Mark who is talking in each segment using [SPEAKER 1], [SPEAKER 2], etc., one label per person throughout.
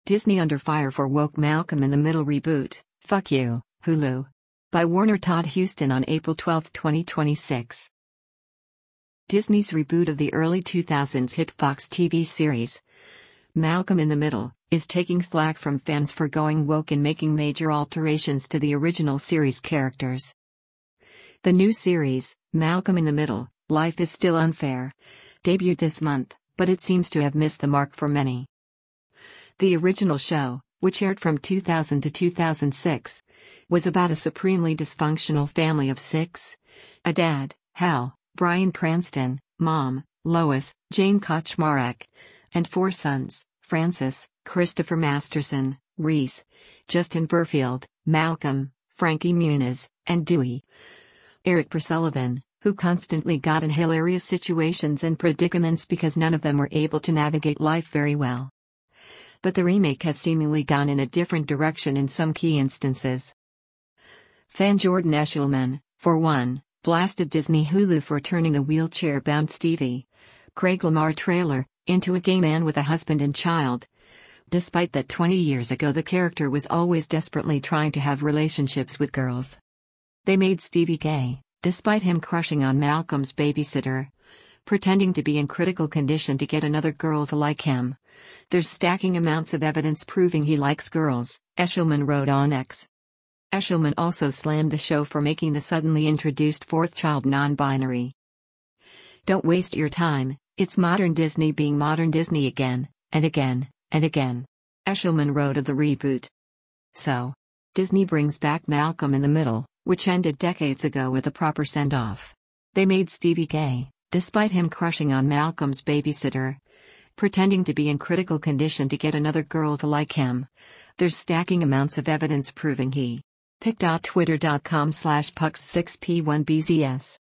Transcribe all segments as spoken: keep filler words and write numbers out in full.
[SPEAKER 1] Disney under fire for woke Malcolm in the Middle reboot. Fuck you, Hulu. By Warner Todd Huston on April twelfth, twenty twenty-six. Disney's reboot of the early two thousands hit Fox T V series, Malcolm in the Middle, is taking flack from fans for going woke and making major alterations to the original series characters. The new series, Malcolm in the Middle, Life is Still Unfair, debuted this month, but it seems to have missed the mark for many. The original show, which aired from two thousand to two thousand six, was about a supremely dysfunctional family of six: a dad, Hal, Bryan Cranston, mom, Lois, Jane Kaczmarek, and four sons: Francis, Christopher Masterson, Reese, Justin Burfield, Malcolm, Frankie Muniz, and Dewey. Eric Persullivan, who constantly got in hilarious situations and predicaments because none of them were able to navigate life very well. But the remake has seemingly gone in a different direction in some key instances. Fan Jordan Eshelman, for one, blasted Disney Hulu for turning the wheelchair-bound Stevie, Craig Lamar trailer, into a gay man with a husband and child, despite that twenty years ago the character was always desperately trying to have relationships with girls. They made Stevie gay, despite him crushing on Malcolm's babysitter, pretending to be in critical condition to get another girl to like him. There's stacking amounts of evidence proving he likes girls, Eshelman wrote on X. Eshelman also slammed the show for making the suddenly introduced fourth child non-binary. Don't waste your time, it's modern Disney being modern Disney again, and again, and again, Eshelman wrote of the reboot. So, Disney brings back Malcolm in the Middle, which ended decades ago with a proper send-off. They made Stevie gay, despite him crushing on Malcolm's babysitter, pretending to be in critical condition to get another girl to like him. There's stacking amounts of evidence proving he. pic.twitter.com slash pux6p1bzs.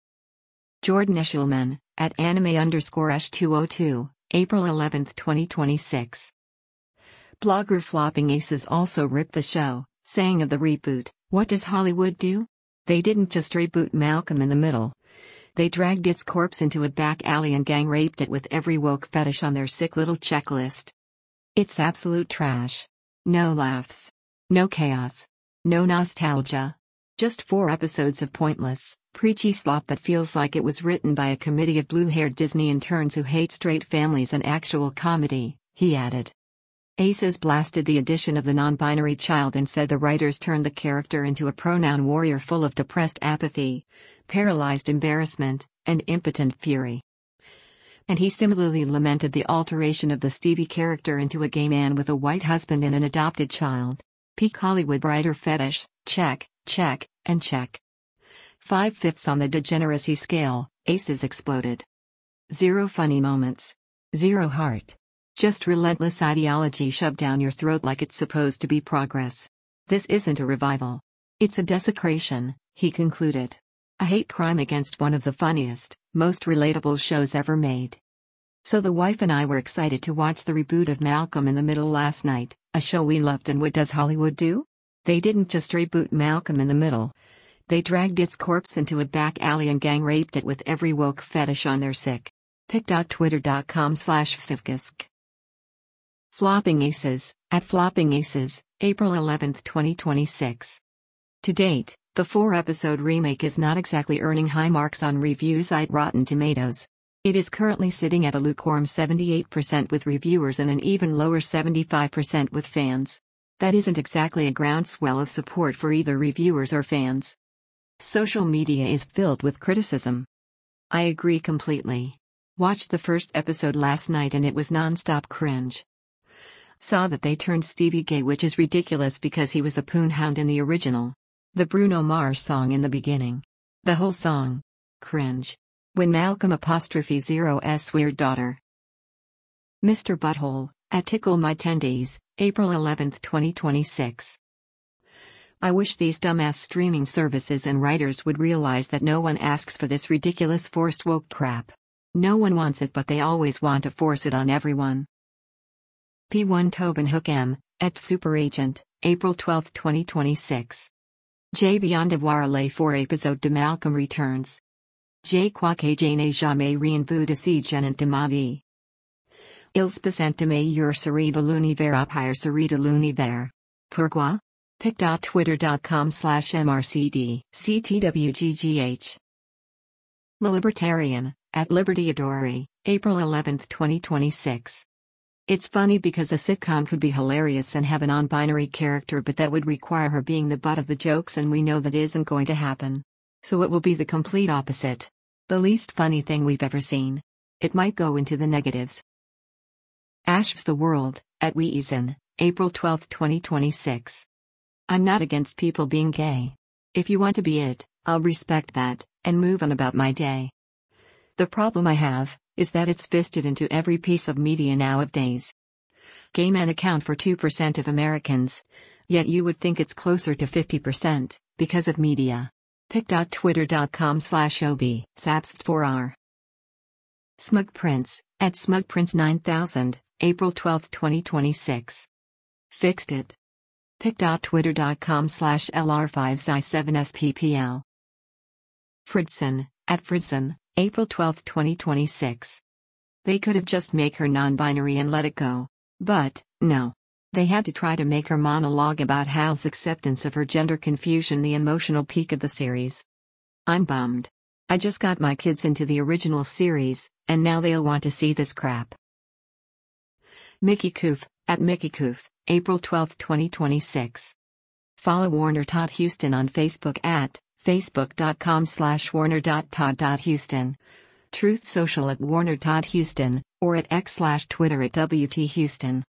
[SPEAKER 1] Jordan Eshelman, at anime underscore esh two oh two, April eleventh, twenty twenty-six. Blogger Flopping Aces also ripped the show, saying of the reboot, "What does Hollywood do? They didn't just reboot Malcolm in the Middle. They dragged its corpse into a back alley and gang raped it with every woke fetish on their sick little checklist. It's absolute trash. No laughs. No chaos. No nostalgia. Just four episodes of pointless, preachy slop that feels like it was written by a committee of blue-haired Disney interns who hate straight families and actual comedy," he added. Aces blasted the addition of the non-binary child and said the writers turned the character into a pronoun warrior full of depressed apathy, paralyzed embarrassment, and impotent fury. And he similarly lamented the alteration of the Stevie character into a gay man with a white husband and an adopted child. Peak Hollywood writer fetish, check, check, and check. Five-fifths on the degeneracy scale, Aces exploded. Zero funny moments. Zero heart. Just relentless ideology shoved down your throat like it's supposed to be progress. This isn't a revival. It's a desecration, he concluded. A hate crime against one of the funniest, most relatable shows ever made. So the wife and I were excited to watch the reboot of Malcolm in the Middle last night, a show we loved, and what does Hollywood do? They didn't just reboot Malcolm in the Middle. They dragged its corpse into a back alley and gang raped it with every woke fetish on their sick. pic.twitter.com slash fifgisk. Flopping Aces, at Flopping Aces, April eleventh, twenty twenty-six. To date, the four-episode remake is not exactly earning high marks on review site Rotten Tomatoes. It is currently sitting at a lukewarm seventy-eight percent with reviewers and an even lower seventy-five percent with fans. That isn't exactly a groundswell of support for either reviewers or fans. Social media is filled with criticism. I agree completely. Watched the first episode last night and it was non-stop cringe. Saw that they turned Stevie gay, which is ridiculous because he was a poonhound in the original. The Bruno Mars song in the beginning. The whole song. Cringe. When Malcolm apostrophe zero s weird daughter. Mister Butthole, at Tickle My Tendies, April eleventh, twenty twenty-six. I wish these dumbass streaming services and writers would realize that no one asks for this ridiculous forced woke crap. No one wants it, but they always want to force it on everyone. P one Tobin Hook M, at Superagent, April twelfth, twenty twenty-six. Je viens de voir les four épisodes de Malcolm Returns. Je crois que je n'ai jamais rien vu de si gênant de ma vie. Ils passent de meilleure série de l'univers à pire série de l'univers. Pourquoi? pic dot twitter dot com slash M R C D C T W G G H. Le Libertarian, at Liberty Adori, April eleventh twenty twenty-six. It's funny because a sitcom could be hilarious and have a non-binary character, but that would require her being the butt of the jokes, and we know that isn't going to happen. So it will be the complete opposite. The least funny thing we've ever seen. It might go into the negatives. Ash's the World, at Weezen, April twelfth twenty twenty-six. I'm not against people being gay. If you want to be it, I'll respect that, and move on about my day. The problem I have is that it's fisted into every piece of media nowadays. Gay men account for two percent of Americans, yet you would think it's closer to fifty percent, because of media. pic dot twitter dot com slash O B Sapst four R. Smug Prince, at Smug Prince nine thousand, April twelfth twenty twenty-six. Fixed it. pic dot twitter dot com slash L R five Z I seven S P P L. Fridson, at Fridson, April twelfth twenty twenty-six. They could have just make her non-binary and let it go. But, no. They had to try to make her monologue about Hal's acceptance of her gender confusion the emotional peak of the series. I'm bummed. I just got my kids into the original series, and now they'll want to see this crap. Mickey Koof, at Mickey Koof, April twelfth twenty twenty-six. Follow Warner Todd Houston on Facebook at facebook dot com slash warner dot todd dot houston. Truth Social at Warner Todd Houston, or at X slash Twitter at W T Houston.